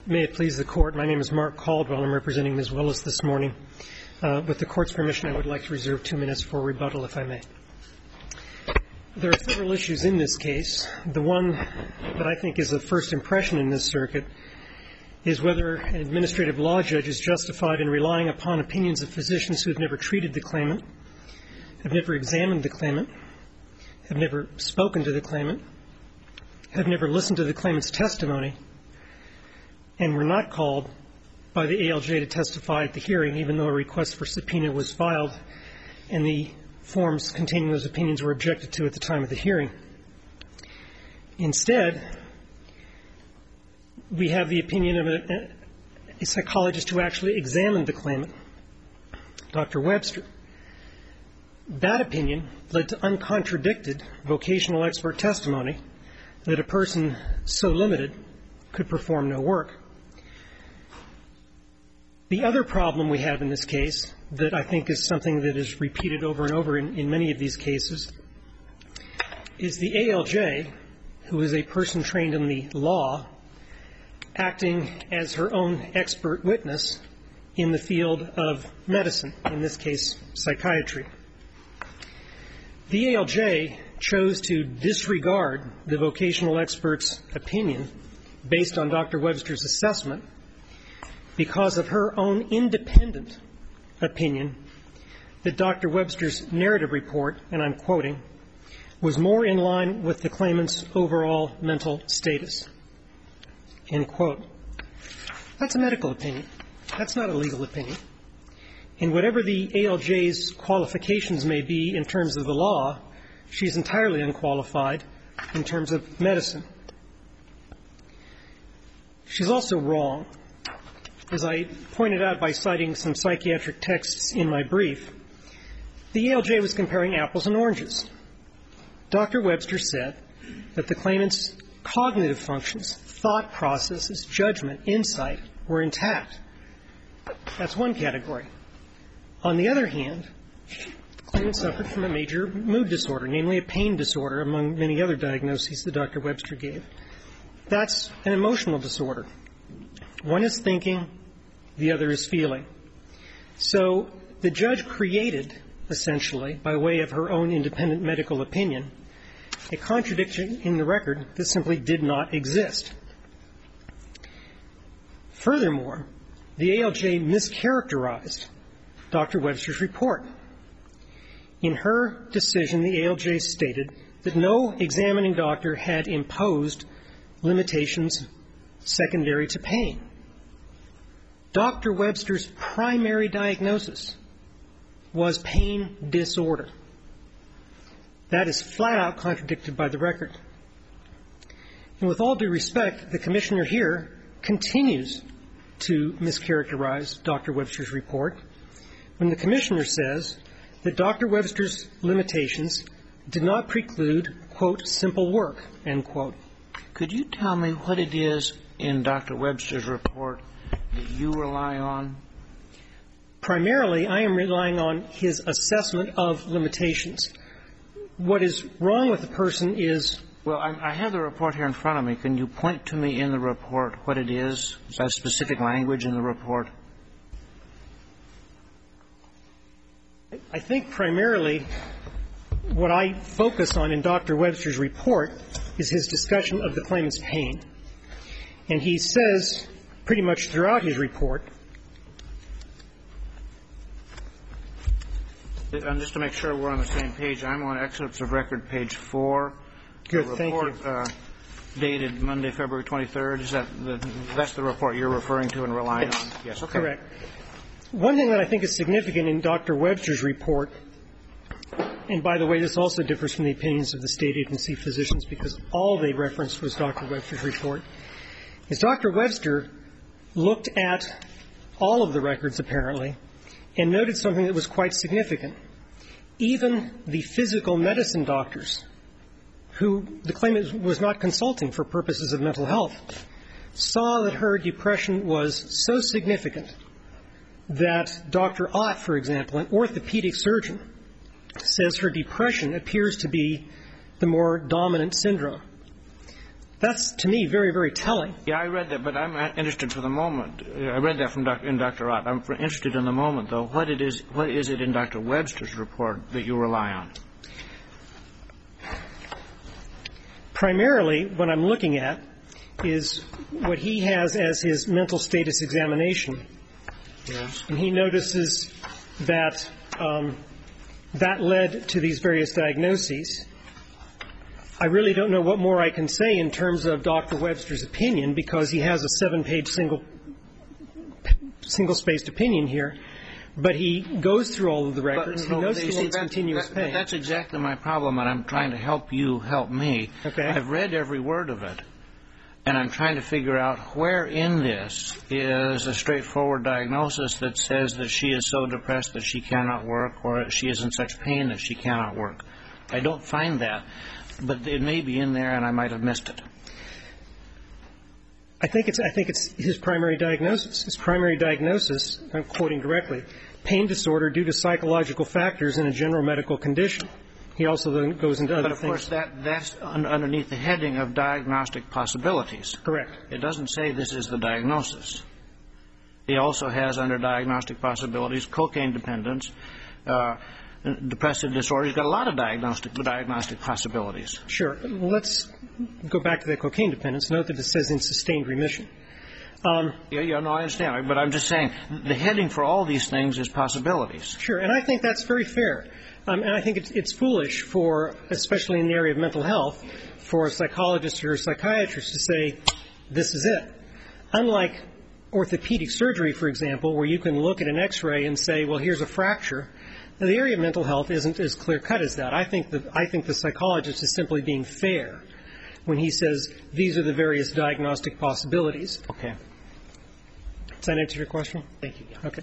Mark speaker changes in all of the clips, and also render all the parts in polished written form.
Speaker 1: May it please the Court, my name is Mark Caldwell. I'm representing Ms. Willis this morning. With the Court's permission, I would like to reserve 2 minutes for rebuttal, if I may. There are several issues in this case. The one that I think is of first impression in this circuit is whether an administrative law judge is justified in relying upon opinions of physicians who have never treated the claimant, have never examined the claimant, have never spoken to the claimant, have never listened to the claimant's testimony, and were not called by the ALJ to testify at the hearing, even though a request for subpoena was filed and the forms containing those opinions were objected to at the time of the hearing. Instead, we have the opinion of a psychologist who actually examined the claimant, Dr. Webster. That opinion led to uncontradicted vocational expert testimony that a person so limited could perform no work. The other problem we have in this case, that I think is something that is repeated over and over in many of these cases, is the ALJ, who is a person trained in the law, acting as her own expert witness in the field of medicine, in this case, psychiatry. The ALJ chose to disregard the vocational expert's opinion based on Dr. Webster's assessment because of her own independent opinion that Dr. Webster's narrative report, and I'm quoting, was more in line with the claimant's overall mental status, end quote. That's a medical opinion. That's not a legal opinion. And whatever the ALJ's qualifications may be in terms of the law, she's entirely unqualified in terms of medicine. She's also wrong. As I pointed out by citing some psychiatric texts in my brief, the ALJ was comparing apples and oranges. Dr. Webster said that the claimant's cognitive functions, thought processes, judgment, insight were intact. That's one category. On the other hand, the claimant suffered from a major mood disorder, namely a pain disorder, among many other diagnoses that Dr. Webster gave. That's an emotional disorder. One is thinking, the other is feeling. So the judge created, essentially, by way of her own independent medical opinion, a contradiction in the record that simply did not exist. Furthermore, the ALJ mischaracterized Dr. Webster's report. In her decision, the ALJ stated that no examining doctor had imposed limitations secondary to pain. Dr. Webster's primary diagnosis was pain disorder. That is flat out contradicted by the record. And with all due respect, the commissioner here continues to mischaracterize Dr. Webster's report when the commissioner says that Dr. Webster's limitations did not preclude, quote, simple work, end quote.
Speaker 2: Could you tell me what it is in Dr. Webster's report that you rely on?
Speaker 1: Primarily, I am relying on his assessment of limitations. What is wrong with the person is...
Speaker 2: Well, I have the report here in front of me. Can you point to me in the report what it is? Is that specific language in the report?
Speaker 1: I think primarily what I focus on in Dr. Webster's report is his discussion of the claimant's pain. And he says pretty much throughout his report...
Speaker 2: And just to make sure we're on the same page, I'm on excerpts of record page 4.
Speaker 1: Good, thank you.
Speaker 2: The report dated Monday, February 23rd, that's the report you're referring to and relying on? Yes, okay.
Speaker 1: Correct. One thing that I think is significant in Dr. Webster's report, and by the way, this also differs from the opinions of the state agency physicians because all they referenced was Dr. Webster's report, is Dr. Webster looked at all of the records, apparently, and noted something that was quite significant. Even the physical medicine doctors, who the claimant was not consulting for purposes of mental health, saw that her depression was so significant that Dr. Ott, for example, an orthopedic surgeon, says her depression appears to be the more dominant syndrome.
Speaker 3: That's, to me, very, very telling.
Speaker 2: Yeah, I read that, but I'm interested for the moment. I read that in Dr. Ott. I'm interested in the moment, though. What is it in Dr. Webster's report that you rely on?
Speaker 3: Primarily, what I'm looking at is what he has as his mental status examination.
Speaker 2: Yes.
Speaker 3: And he notices that that led to these various diagnoses. I really don't know what more I can say in terms of Dr. Webster's opinion, because he has a 7-page single-spaced opinion here. But he goes through all of the records. He knows he wants continuous pain.
Speaker 2: That's exactly my problem, and I'm trying to help you help me.
Speaker 3: Okay.
Speaker 2: I've read every word of it, and I'm trying to figure out where in this is a straightforward diagnosis that says that she is so depressed that she cannot work, or she is in such pain that she cannot work. I don't find that, but it may be in there, and I might have missed it.
Speaker 3: I think it's his primary diagnosis. His primary diagnosis, I'm quoting directly, pain disorder due to psychological factors in a general medical condition. He also then goes into other things.
Speaker 2: But, of course, that's underneath the heading of diagnostic possibilities.
Speaker 3: Correct.
Speaker 2: It doesn't say this is the diagnosis. He also has under diagnostic possibilities cocaine dependence, depressive disorder. He's got a lot of diagnostic possibilities.
Speaker 3: Sure. Well, let's go back to the cocaine dependence. Note that it says in sustained remission.
Speaker 2: No, I understand. But I'm just saying the heading for all these things is possibilities.
Speaker 3: Sure. And I think that's very fair. And I think it's foolish for, especially in the area of mental health, for a psychologist or a psychiatrist to say, this is it. Unlike orthopedic surgery, for example, where you can look at an X-ray and say, well, here's a fracture. Now, the area of mental health isn't as clear-cut as that. I think the psychologist is simply being fair when he says these are the various diagnostic possibilities.
Speaker 2: Okay.
Speaker 3: Does that answer your question?
Speaker 2: Thank you.
Speaker 3: Okay.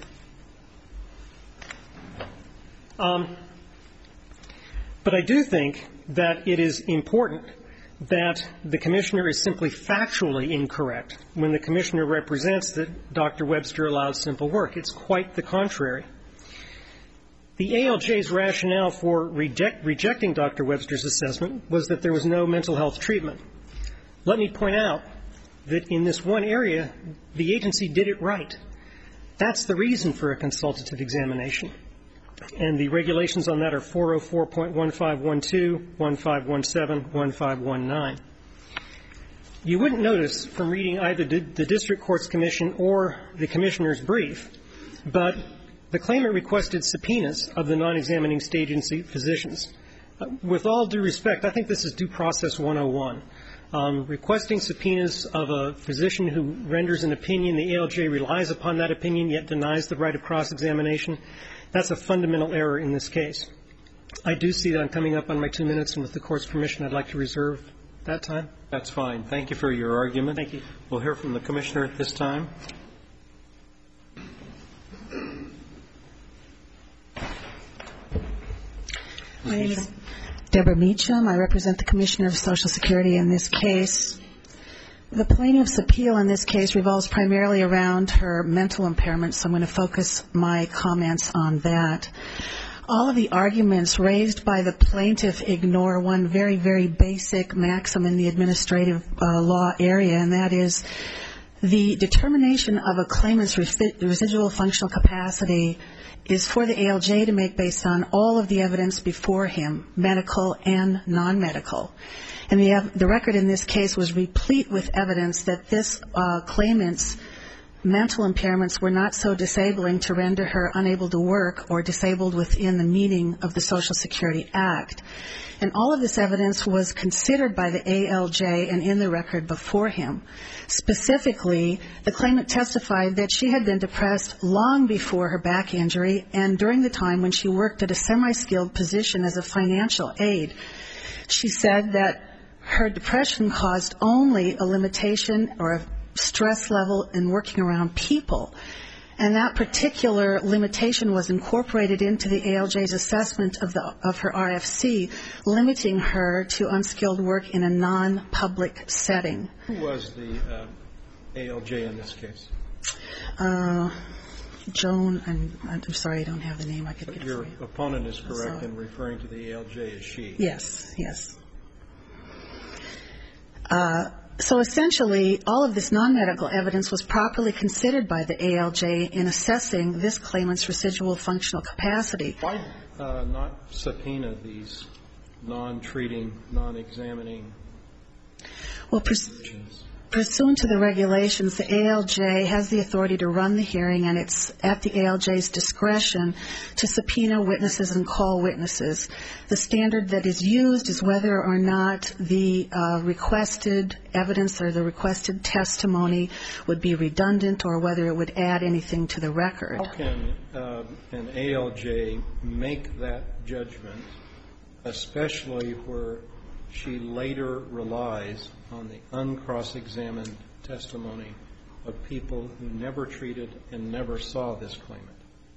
Speaker 3: But I do think that it is important that the commissioner is simply factually incorrect when the commissioner represents that Dr. Webster allowed simple work. It's quite the contrary. The ALJ's rationale for rejecting Dr. Webster's assessment was that there was no mental health treatment. Let me point out that in this one area, the agency did it right. That's the reason for a consultative examination. And the regulations on that are 404.1512, 1517, 1519. You wouldn't notice from reading either the district court's commission or the commissioner's brief, but the claimant requested subpoenas of the non-examining state agency physicians. With all due respect, I think this is due process 101. Requesting subpoenas of a physician who renders an opinion, the ALJ relies upon that opinion yet denies the right of cross-examination, that's a fundamental error in this case. I do see that I'm coming up on my 2 minutes, and with the Court's permission, I'd like to reserve that time.
Speaker 4: That's fine. Thank you for your argument.
Speaker 3: Thank you.
Speaker 4: We'll hear from the Commissioner at this time.
Speaker 5: My name is Deborah Meacham. I represent the Commissioner of Social Security in this case. The plaintiff's appeal in this case revolves primarily around her mental impairment, so I'm going to focus my comments on that. All of the arguments raised by the plaintiff ignore one very, very basic maxim in the administrative law area, and that is the determination of a claimant's residual functional capacity is for the ALJ to make based on all of the evidence before him, medical and non-medical. And the record in this case was replete with evidence that this claimant's mental impairments were not so disabling to render her unable to work or disabled within the meaning of the Social Security Act. And all of this evidence was considered by the ALJ and in the record before him. Specifically, the claimant testified that she had been depressed long before her back injury and during the time when she worked at a semi-skilled position as a financial aide. She said that her depression caused only a limitation or a stress level in working around people. And that particular limitation was incorporated into the ALJ's assessment of her RFC, limiting her to unskilled work in a non-public setting.
Speaker 4: Who was the ALJ in this case?
Speaker 5: Joan, I'm sorry, I don't have the name. I could get it for you.
Speaker 4: Your opponent is correct in referring to the ALJ as she.
Speaker 5: Yes, yes. So essentially, all of this non-medical evidence was properly considered by the ALJ in assessing this claimant's residual functional capacity.
Speaker 4: Why not subpoena these non-treating, non-examining
Speaker 5: Well, pursuant to the regulations, the ALJ has the authority to run the hearing, and it's at the ALJ's discretion to subpoena witnesses and call witnesses. The standard that is used is whether or not the requested evidence or the requested testimony would be redundant or whether it would add anything to the record.
Speaker 4: How can an ALJ make that judgment, especially where she later relies on the uncross-examined testimony of people who never treated and never saw this claimant?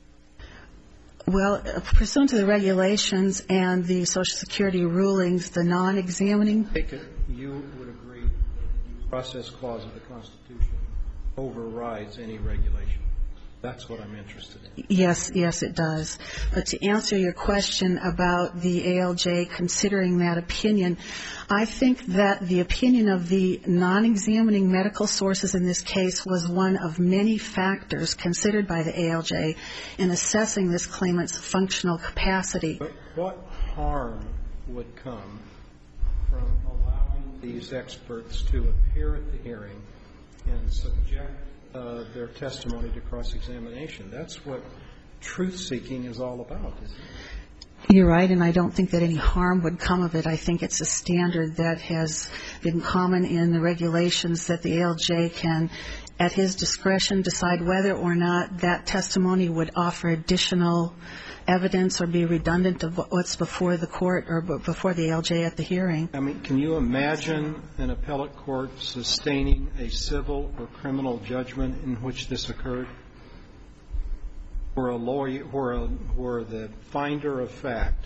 Speaker 5: Well, pursuant to the regulations and the Social Security rulings, the non-examining...
Speaker 4: You would agree that the process clause of the Constitution overrides any regulation. That's what I'm interested in.
Speaker 5: Yes, it does. But to answer your question about the ALJ considering that opinion, I think that the opinion of the non-examining medical sources in this case was one of many factors considered by the ALJ in assessing this claimant's functional capacity.
Speaker 4: But what harm would come from allowing these experts to appear at the hearing and subject their testimony to cross-examination? That's what truth-seeking is all about, isn't it?
Speaker 5: You're right, and I don't think that any harm would come of it. I think it's a standard that has been common in the regulations that the ALJ can, at his discretion, decide whether or not that testimony would offer additional evidence or be redundant of what's before the court or before the ALJ at the hearing.
Speaker 4: I mean, can you imagine an appellate court sustaining a civil or criminal judgment in which this occurred? Where a lawyer, where the finder of fact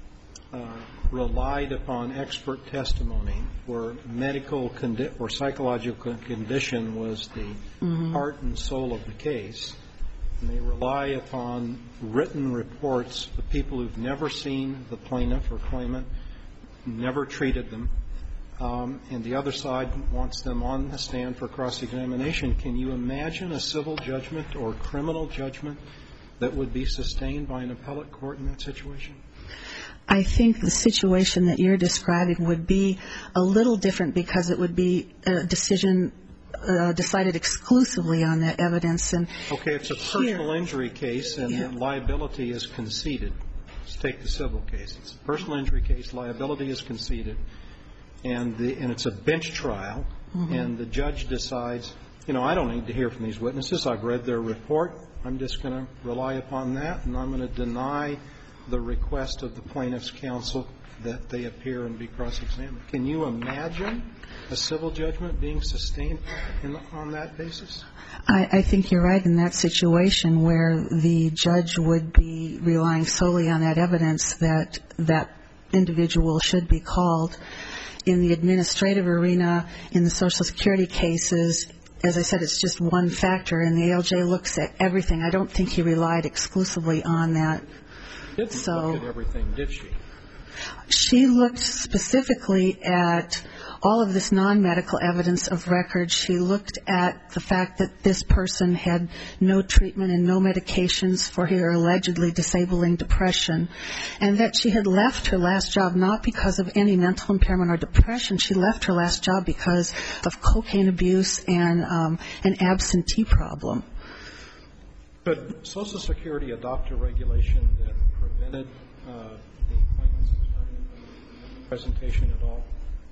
Speaker 4: relied upon expert testimony, where medical or psychological condition was the heart and soul of the case, and they rely upon written reports of people who've never seen the plaintiff or claimant, never treated them, and the other side wants them on the stand for cross-examination. Can you imagine a civil judgment or criminal judgment that would be sustained by an appellate court in that situation?
Speaker 5: I think the situation that you're describing would be a little different because it would be a decision decided exclusively on that evidence. And
Speaker 4: okay, it's a personal injury case and the liability is conceded. Let's take the civil case. It's a personal injury case, liability is conceded, and it's a bench trial, and the judge decides, I don't need to hear from these witnesses. I've read their report. I'm just going to rely upon that, and I'm going to deny the request of the plaintiff's counsel that they appear and be cross-examined. Can you imagine a civil judgment being sustained on that basis?
Speaker 5: I think you're right in that situation where the judge would be relying solely on that evidence that that individual should be called. In the administrative arena, in the Social Security cases, as I said, it's just one factor, and the ALJ looks at everything. I don't think he relied exclusively on that.
Speaker 4: She didn't look at everything, did she?
Speaker 5: She looked specifically at all of this non-medical evidence of record. She looked at the fact that this person had no treatment and no medications for her allegedly disabling depression, and that she had left her last job not because of any mental impairment or depression. She left her last job because of cocaine abuse and an absentee problem.
Speaker 4: Could Social Security adopt a regulation that prevented the claimant's attorney from presentation at all?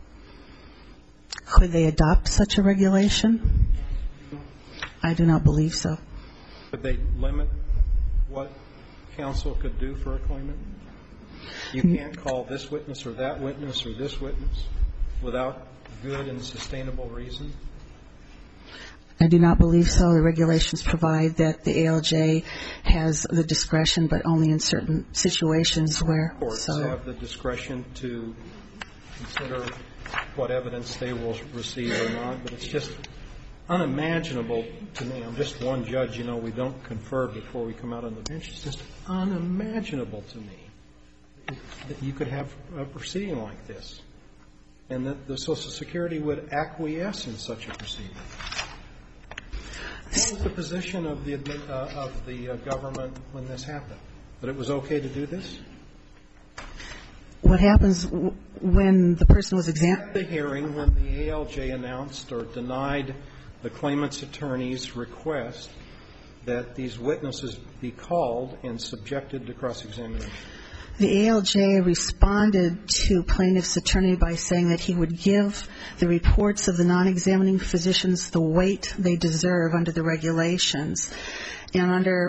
Speaker 5: Could they adopt such a regulation? I do not believe so.
Speaker 4: Could they limit what counsel could do for a claimant? You can't call this witness or that witness or this witness without good and sustainable reason?
Speaker 5: I do not believe so. The regulations provide that the ALJ has the discretion, but only in certain situations where.
Speaker 4: Courts have the discretion to consider what evidence they will receive or not, but it's just unimaginable to me. I'm just one judge, we don't confer before we come out on the bench. It's just unimaginable to me that you could have a proceeding like this. and that the Social Security would acquiesce in such a proceeding. What was the position of the government when this happened? That it was okay to do this?
Speaker 5: What happens when the person was examined?
Speaker 4: At the hearing, when the ALJ announced or denied the claimant's attorney's request that these witnesses be called and subjected to cross-examination.
Speaker 5: The ALJ responded to plaintiff's attorney by saying that he would give the reports of the non-examining physicians the weight they deserve under the regulations. And under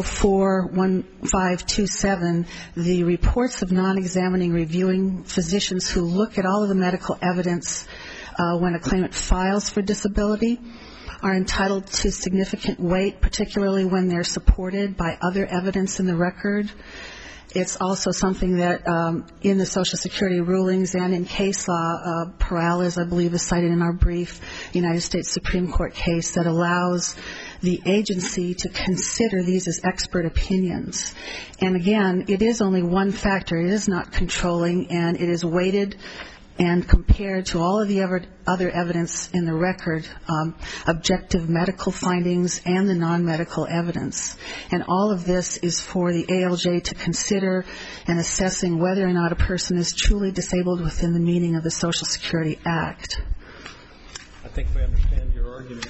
Speaker 5: 404-1527, the reports of non-examining reviewing physicians who look at all of the medical evidence when a claimant files for disability are entitled to significant weight, particularly when they're supported by other evidence in the record. It's also something that in the Social Security rulings and in case law, Perales, I believe, is cited in our brief United States Supreme Court case that allows the agency to consider these as expert opinions. And again, it is only one factor. It is not controlling, and it is weighted and compared to all of the other evidence in the record, objective medical findings and the non-medical evidence. And all of this is for the ALJ to consider in assessing whether or not a person is truly disabled within the meaning of the Social Security Act.
Speaker 4: I think we understand your argument.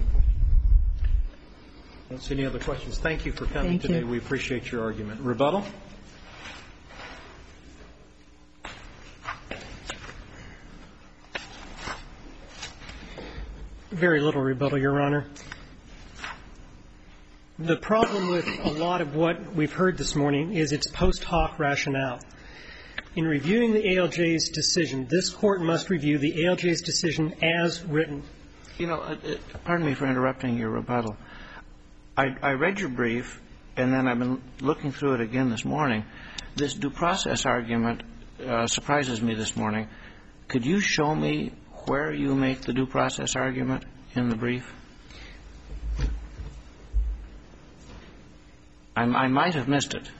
Speaker 4: I don't see any other questions. Thank you for coming today. We appreciate your argument. Rebuttal?
Speaker 1: Very little rebuttal, Your Honor. The problem with a lot of what we've heard this morning is its post hoc rationale. In reviewing the ALJ's decision, this Court must review the ALJ's decision as written.
Speaker 2: You know, pardon me for interrupting your rebuttal. I read your brief, and then I've been looking through it again this morning. This due process argument surprises me this morning. Could you show me where you make the due process argument in the brief? I might have missed it.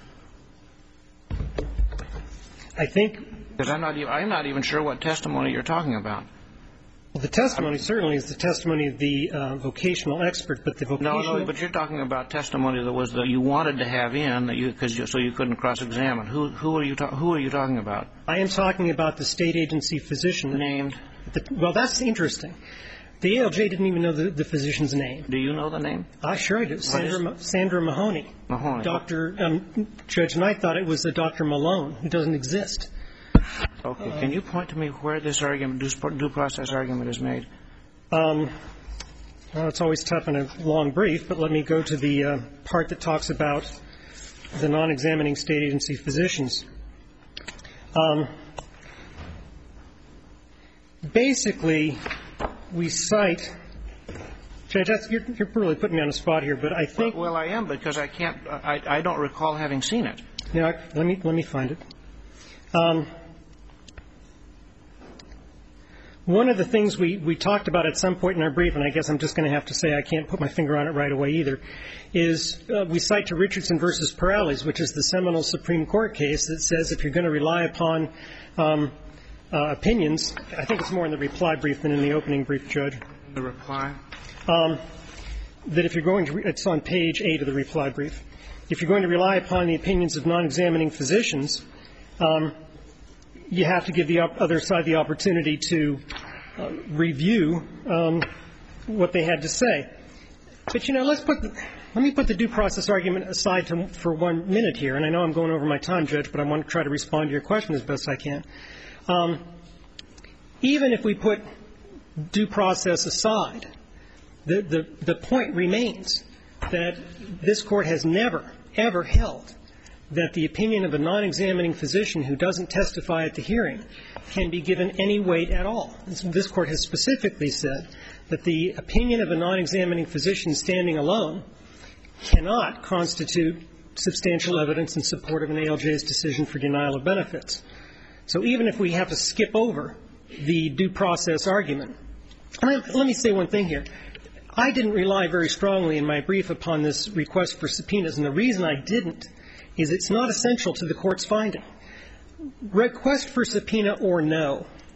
Speaker 1: I think...
Speaker 2: Because I'm not even sure what testimony you're talking about.
Speaker 1: Well, the testimony certainly is the testimony of the vocational expert, but the vocational...
Speaker 2: No, but you're talking about testimony that you wanted to have in so you couldn't cross-examine. Who are you talking about?
Speaker 1: I am talking about the state agency physician.
Speaker 2: Named?
Speaker 1: Well, that's interesting. The ALJ didn't even know the physician's name.
Speaker 2: Do you know the name?
Speaker 1: Sure I do. Sandra Mahoney.
Speaker 2: Mahoney.
Speaker 1: Judge Knight thought it was a Dr. Malone, who doesn't exist.
Speaker 2: Okay. Can you point to me where this argument, due process argument, is made?
Speaker 1: Well, it's always tough in a long brief, but let me go to the part that talks about the non-examining state agency physicians. Basically, we cite... Judge, you're really putting me on the spot here, but I think...
Speaker 2: Well, I am, because I can't... I don't recall having seen it.
Speaker 1: Yeah, let me find it. One of the things we talked about at some point in our brief, and I guess I'm just going to have to say I can't put my finger on it right away either, is we cite to Richardson v. Perales, which is the seminal Supreme Court case that says if you're going to rely upon opinions, I think it's more in the reply brief than in the opening brief, Judge.
Speaker 2: The reply?
Speaker 1: That if you're going to, it's on page 8 of the reply brief, if you're going to rely upon the opinions of non-examining physicians, you have to give the other side the opportunity to review what they had to say. But, you know, let me put the due process argument aside for 1 minute here, and I know I'm going over my time, Judge, but I want to try to respond to your question as best I can. Even if we put due process aside, the point remains that this Court has never, ever held that the opinion of a non-examining physician who doesn't testify at the hearing can be given any weight at all. This Court has specifically said that the opinion of a non-examining physician standing alone cannot constitute substantial evidence in support of an ALJ's decision for denial of benefits. So even if we have to skip over the due process argument, let me say one thing here. I didn't rely very strongly in my brief upon this request for subpoenas, and the reason I didn't is it's not essential to the Court's finding. Request for subpoena or no,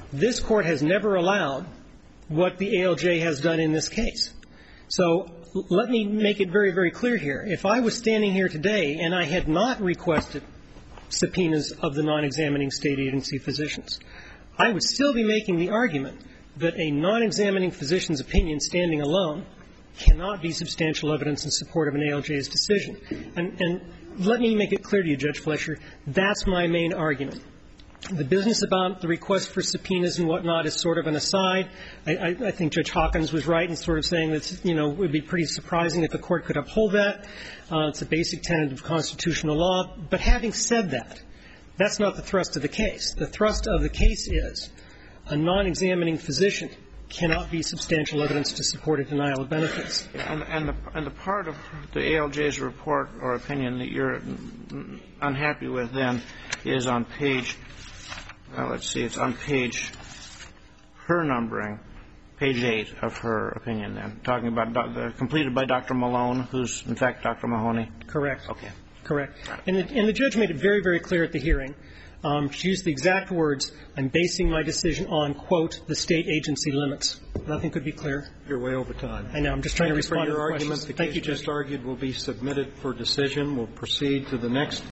Speaker 1: This Court has never allowed what the ALJ has done in this case. So let me make it very, very clear here. If I was standing here today and I had not requested subpoenas of the non-examining state agency physicians, I would still be making the argument that a non-examining physician's opinion standing alone cannot be substantial evidence in support of an ALJ's decision. And let me make it clear to you, Judge Fletcher, that's my main argument. The business about the request for subpoenas and whatnot is sort of an aside. I think Judge Hawkins was right in sort of saying that, you know, it would be pretty surprising if the Court could uphold that. It's a basic tenet of constitutional law. But having said that, that's not the thrust of the case. The thrust of the case is a non-examining physician cannot be substantial evidence to support a denial of benefits.
Speaker 2: And the part of the ALJ's report or opinion that you're unhappy with then is on page, let's see, it's on page, her numbering, page 8 of her opinion then, talking about completed by Dr. Malone, who's in fact Dr. Mahoney.
Speaker 1: Correct.
Speaker 2: Okay.
Speaker 1: Correct. And the judge made it very, very clear at the hearing. She used the exact words, I'm basing my decision on, quote, the state agency limits. Nothing could be clearer.
Speaker 4: You're way over time.
Speaker 1: I know. I'm just trying to respond to the questions.
Speaker 4: Thank you for your argument. The case just argued will be submitted for decision. We'll proceed to the next